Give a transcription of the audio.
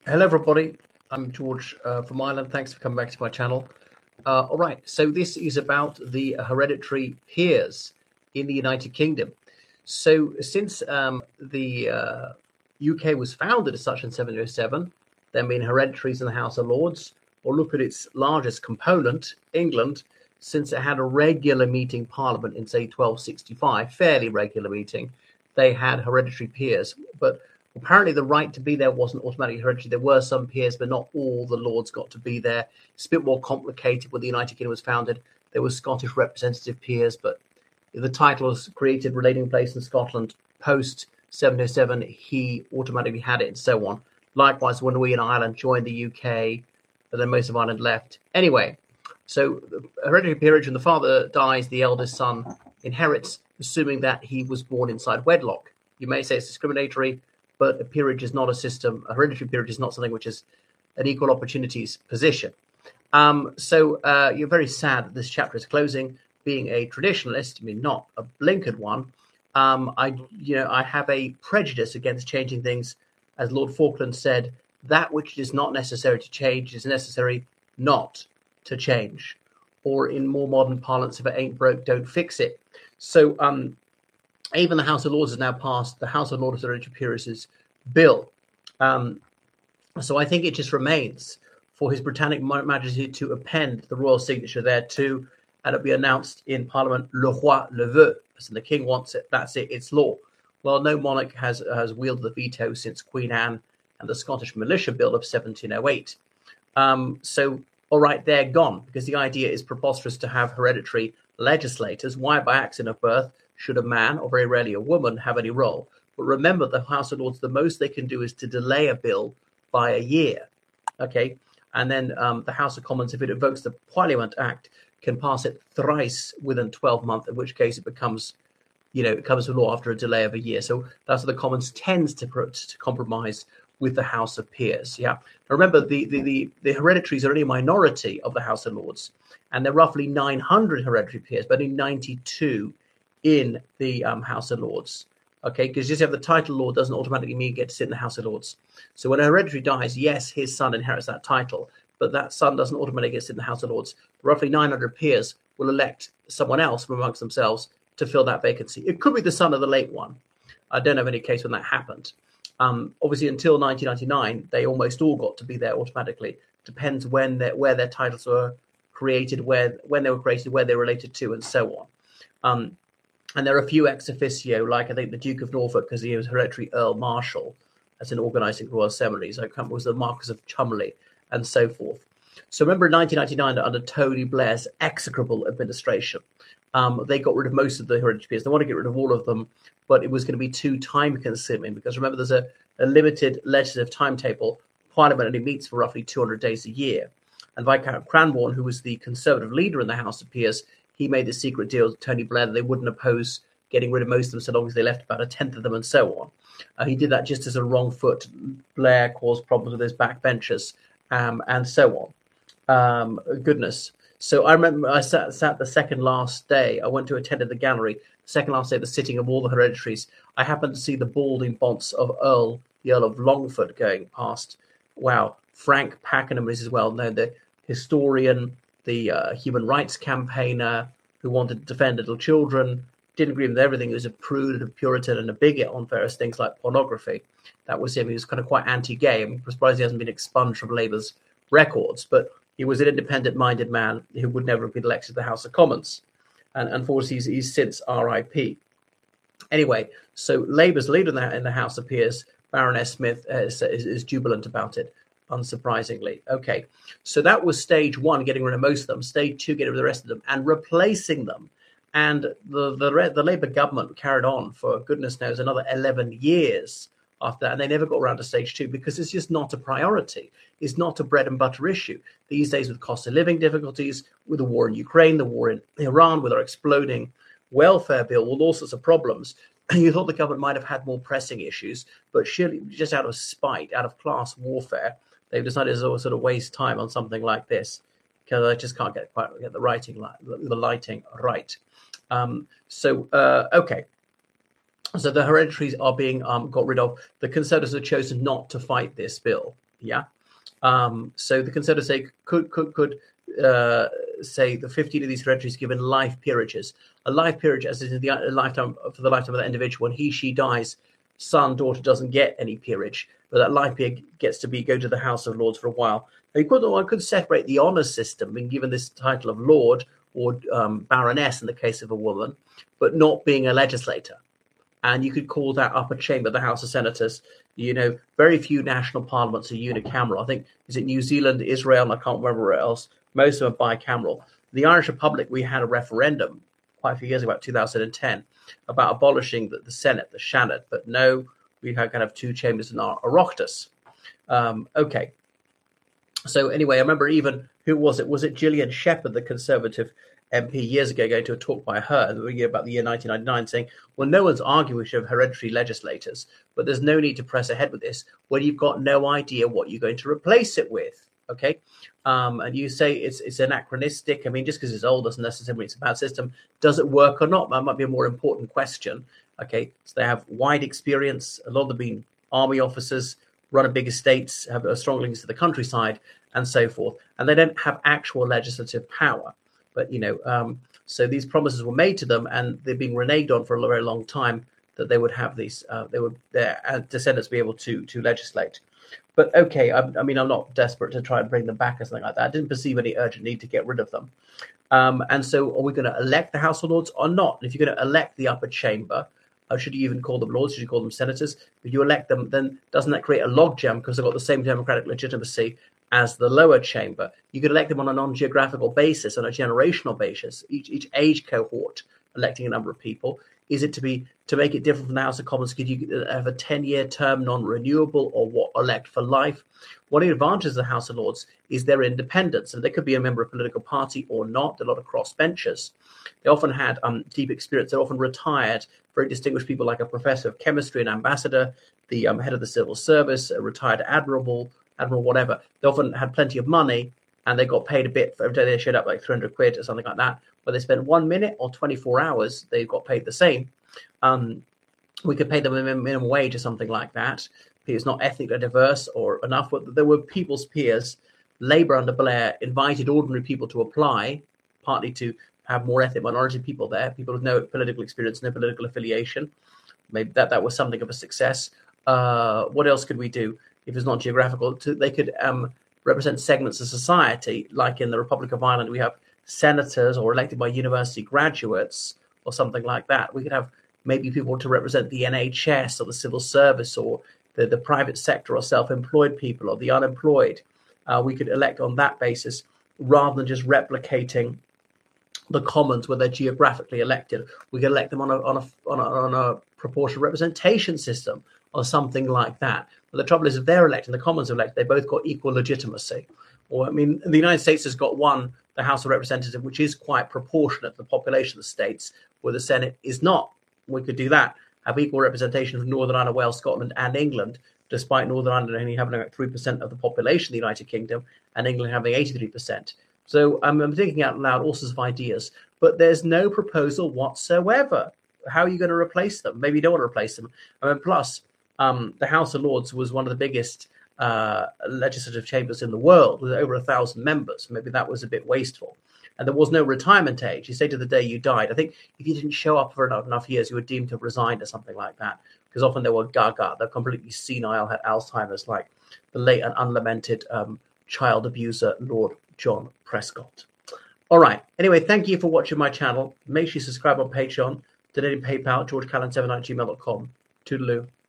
Hello, everybody. I'm George from Ireland. Thanks for coming back to my channel. All right, so this is about the hereditary peers in the United Kingdom. So since the UK was founded as such in 1707, there have been hereditaries in the House of Lords, or look at its largest component, England, since it had a regular meeting parliament in, say, 1265, fairly regular meeting, they had hereditary peers. But apparently the right to be there wasn't automatically hereditary. There were some peers, but not all the lords got to be there. It's a bit more complicated when the United Kingdom was founded. There were Scottish representative peers, but the title was created relating place in Scotland post 707. He automatically had it and so on. Likewise, when we in Ireland joined the UK, but then most of Ireland left. Anyway, so the hereditary peerage, when the father dies, the eldest son inherits, assuming that he was born inside wedlock. You may say it's discriminatory, but a peerage is not a system. A hereditary peerage is not something which is an equal opportunities position. So you're very sad that this chapter is closing. Being a traditionalist, I mean, not a blinkered one, I have a prejudice against changing things. As Lord Falkland said, that which is not necessary to change is necessary not to change. Or in more modern parlance, if it ain't broke, don't fix it. So even the House of Lords has now passed the House of Lords Hereditary Peerages Bill. So I think it just remains for His Britannic Majesty to append the royal signature thereto, and it'll be announced in Parliament, le roi le veut. So the king wants it, that's it, it's law. Well, no monarch has wielded the veto since Queen Anne and the Scottish Militia Bill of 1708. So, all right, they're gone, because the idea is preposterous to have hereditary legislators. Why, by accident of birth, should a man, or very rarely a woman, have any role? But remember, the House of Lords, the most they can do is to delay a bill by a year. Okay, and then the House of Commons, if it invokes the Parliament Act, can pass it thrice within 12 months, in which case it becomes, it comes to law after a delay of a year. So that's what the Commons tends to compromise with the House of Peers. Yeah. Now remember, the hereditaries are only a minority of the House of Lords, and there are roughly 900 hereditary peers, but only 92 in the House of Lords. Okay, because just have the title Lord doesn't automatically mean you get to sit in the House of Lords. So when a hereditary dies, yes, his son inherits that title, but that son doesn't automatically get to sit in the House of Lords. Roughly 900 peers will elect someone else from amongst themselves to fill that vacancy. It could be the son of the late one. I don't have any case when that happened. Obviously, until 1999, they almost all got to be there automatically. Depends where their titles were created, when they were created, where they're related to, and so on. And there are a few ex officio, like I think the Duke of Norfolk, because he was hereditary Earl Marshal, as in organising royal ceremonies. I can't remember, was the Marquis of Cholmondeley, and so forth. So remember in 1999, under Tony Blair's execrable administration, they got rid of most of the hereditary peers. They want to get rid of all of them, but it was going to be too time-consuming, because remember, there's a limited legislative timetable. Parliament only meets for roughly 200 days a year. And Viscount Cranborne, who was the Conservative leader in the House of Peers, he made the secret deal with Tony Blair that they wouldn't oppose getting rid of most of them so long as they left about a tenth of them and so on. He did that just as a wrong foot. Blair caused problems with his backbenchers and so on. Goodness. So I remember I sat the second last day. I went to attend the gallery, second last day of the sitting of all the hereditaries. I happened to see the balding bonce of the Earl of Longford going past. Wow. Frank Pakenham is as well known, the historian, the human rights campaigner who wanted to defend little children, didn't agree with everything. He was a prude, a Puritan, and a bigot on various things like pornography. That was him. He was kind of quite anti-gay. I'm surprised he hasn't been expunged from Labour's records, but he was an independent-minded man who would never have been elected to the House of Commons. And unfortunately, he's since RIP. Anyway, so Labour's leader in the House of Peers, Baroness Smith, is jubilant about it, unsurprisingly. Okay, so that was stage one, getting rid of most of them. Stage two, getting rid of the rest of them and replacing them. And the Labour government carried on for, goodness knows, another 11 years after that. And they never got around to stage two because it's just not a priority. It's not a bread and butter issue. These days, with cost of living difficulties, with the war in Ukraine, the war in Iran, with our exploding welfare bill, with all sorts of problems, you thought the government might have had more pressing issues, but surely just out of spite, out of class warfare, they've decided to sort of waste time on something like this because I just can't get the lighting right. Okay. So the hereditaries are being got rid of. The Conservatives have chosen not to fight this bill. Yeah. So the Conservatives say could say the 15 of these hereditaries given life peerages. A life peerage, as is in the lifetime for the lifetime of that individual. When he she dies, son daughter doesn't get any peerage, but that life peer gets to go to the House of Lords for a while. One could separate the honour system, being given this title of Lord or Baroness in the case of a woman, but not being a legislator. And you could call that upper chamber the House of Senators. Very few national parliaments are unicameral. I think, is it New Zealand, Israel, and I can't remember where else. Most of them are bicameral. The Irish Republic, we had a referendum quite a few years ago, about 2010, about abolishing the Senate, the Seanad. But no, we had kind of two chambers in our Oireachtas. Okay. So anyway, I remember even, who was it? Was it Gillian Shepherd, the Conservative MP, years ago, going to a talk by her about the year 1999, saying, well, no one's arguing we should have hereditary legislators, but there's no need to press ahead with this when you've got no idea what you're going to replace it with. Okay. And you say it's anachronistic. I mean, just because it's old doesn't necessarily mean it's a bad system. Does it work or not? That might be a more important question. Okay. So they have wide experience. A lot of them being army officers, run a big estates, have strong links to the countryside, and so forth. And they don't have actual legislative power. But, so these promises were made to them, and they're being reneged on for a very long time, that they would have these, their descendants be able to legislate. But okay, I mean, I'm not desperate to try and bring them back or something like that. I didn't perceive any urgent need to get rid of them. And so are we going to elect the House of Lords or not? And if you're going to elect the upper chamber, should you even call them lords? Should you call them senators? If you elect them, then doesn't that create a logjam because they've got the same democratic legitimacy as the lower chamber? You could elect them on a non-geographical basis, on a generational basis, each age cohort electing a number of people. Is it to make it different from the House of Commons? Could you have a 10-year term, non-renewable, or elect for life? One of the advantages of the House of Lords is their independence, and they could be a member of a political party or not. A lot of crossbenchers. They often had deep experience. They're often retired, very distinguished people like a professor of chemistry, an ambassador, the head of the civil service, a retired admiral, whatever. They often had plenty of money, and they got paid a bit for every day they showed up, like 300 quid or something like that. Whether they spent 1 minute or 24 hours, they got paid the same. We could pay them a minimum wage or something like that. It's not ethnically diverse or enough. But there were people's peers. Labour under Blair invited ordinary people to apply, partly to have more ethnic minority people there, people with no political experience, no political affiliation. Maybe that was something of a success. What else could we do if it's not geographical? They could represent segments of society, like in the Republic of Ireland, we have senators or elected by university graduates or something like that. We could have maybe people to represent the NHS or the civil service or the private sector or self-employed people or the unemployed. We could elect on that basis rather than just replicating the Commons where they're geographically elected. We could elect them on a proportional representation system or something like that. But the trouble is, if they're elected and the Commons are elected, they both got equal legitimacy. Or, I mean, the United States has got one, the House of Representatives, which is quite proportionate to the population of the states, where the Senate is not. We could do that, have equal representation of Northern Ireland, Wales, Scotland, and England, despite Northern Ireland only having about 3% of the population of the United Kingdom, and England having 83%. So I'm thinking out loud all sorts of ideas, but there's no proposal whatsoever. How are you going to replace them? Maybe you don't want to replace them. I mean, plus, the House of Lords was one of the biggest legislative chambers in the world with over 1,000 members. Maybe that was a bit wasteful. And there was no retirement age. You say to the day you died. I think if you didn't show up for enough years, you were deemed to have resigned or something like that. Because often they were gaga. They're completely senile, had Alzheimer's, like the late and unlamented child abuser, Lord John Prescott. All right. Anyway, thank you for watching my channel. Make sure you subscribe on Patreon, donate in PayPal, georgecallan7@gmail.com. Toodaloo.